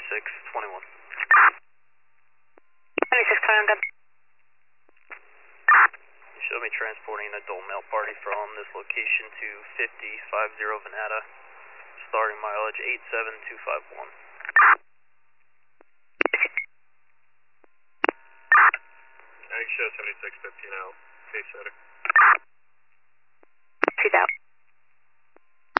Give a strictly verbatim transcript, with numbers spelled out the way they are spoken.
seventy-six twenty-one. seventy-six twenty-one. You showed me transporting an adult male party from this location to fifty fifty Venata, starting mileage eight seven two five one. I show seventy-six fifteen out, face center.